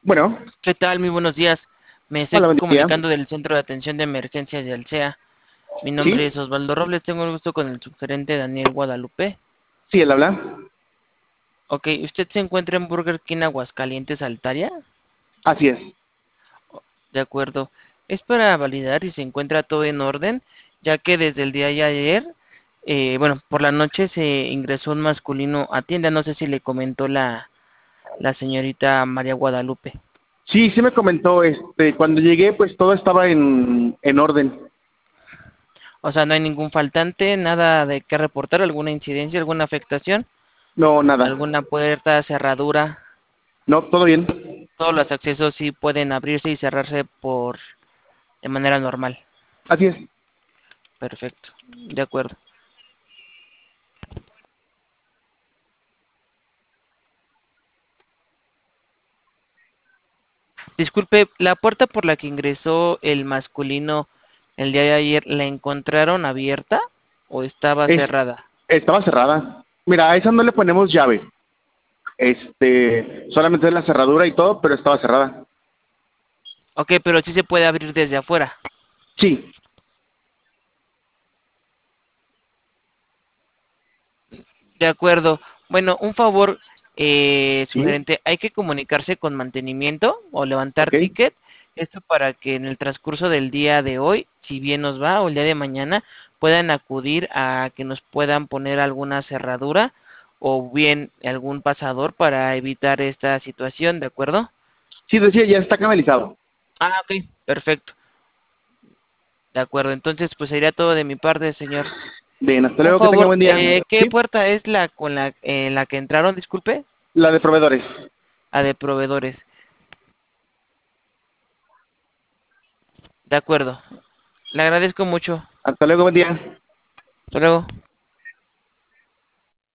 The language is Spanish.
Bueno, ¿Qué tal? Muy buenos días. Me estoy hola, buen día. comunicando del Centro de Atención de Emergencias de Alsea. Mi nombre Sí, es Osvaldo Robles. Tengo el gusto con el subgerente Daniel Guadalupe. sí, él habla. Ok, ¿usted se encuentra en Burger King Aguascalientes, Altaria? Así es. De acuerdo. Es para validar si se encuentra todo en orden, ya que desde el día de ayer, bueno, por la noche se ingresó un masculino a tienda. No sé si le comentó la señorita María Guadalupe. Sí, sí me comentó, cuando llegué, pues todo estaba en orden. O sea, no hay ningún faltante, nada de qué reportar, alguna incidencia, alguna afectación. No, nada. Alguna puerta, cerradura, No, todo bien. todos los accesos sí pueden abrirse y cerrarse de manera normal. Así es. Perfecto, de acuerdo. Disculpe, ¿la puerta por la que ingresó el masculino el día de ayer la encontraron abierta o estaba Es, cerrada? estaba cerrada. Mira, a esa no le ponemos llave. Solamente es la cerradura y todo, pero estaba cerrada. Ok, pero sí se puede abrir desde afuera. Sí, De acuerdo. Bueno, un favor, sí, sugerente, hay que comunicarse con mantenimiento o levantar ok. ticket. Esto para que en el transcurso del día de hoy, si bien nos va, o el día de mañana, puedan acudir a que nos puedan poner alguna cerradura o bien algún pasador para evitar esta situación, ¿de acuerdo? Sí, decía, ya está canalizado. Ah, ok, perfecto. De acuerdo, entonces pues sería todo de mi parte, señor. Bien, hasta Un luego, que tenga favor, buen día. ¿qué Sí, puerta es la con la que entraron? Disculpe, la de proveedores. a de proveedores. De acuerdo. Le agradezco mucho. Hasta luego, buen día. Hasta luego.